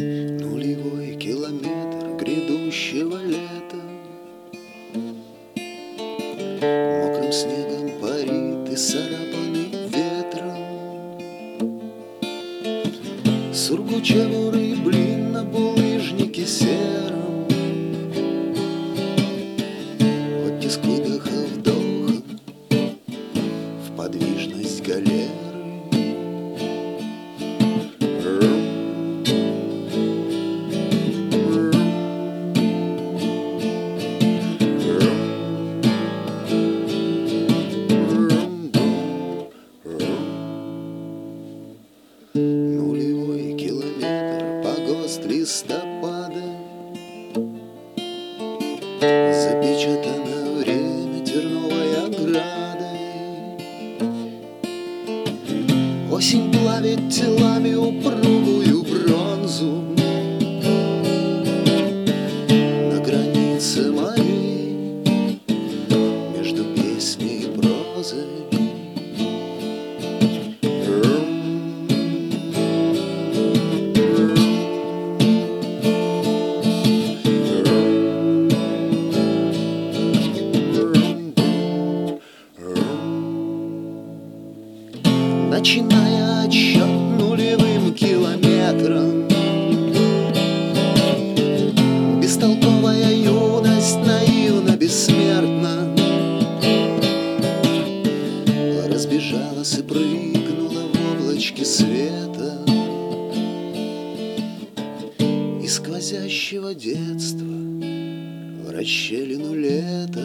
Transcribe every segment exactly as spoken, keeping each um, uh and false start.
Нулевой километр грядущего лета мокрым снегом парит и царапанный ветром. Сургучевый блин на булыжнике сером, оттиск выдоха вдохом в подвижность галеры. Нулевой километр погост листопада, запечатано время терновой оградой. Осень плавит телами упругую бронзу на границе моей между песней и прозой. Начиная отсчет нулевым километром, бестолковая юность наивно бессмертна разбежалась и прыгнула в облачке света из сквозящего детства в расщелину лета.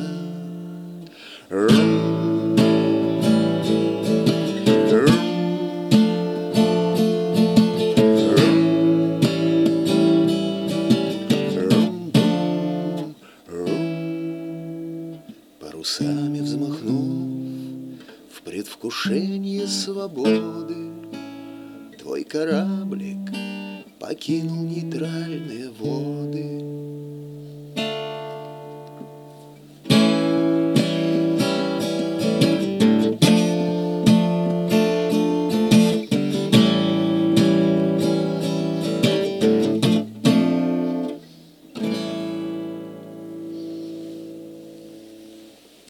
Парусами взмахнув в предвкушении свободы, твой кораблик покинул нейтральные воды.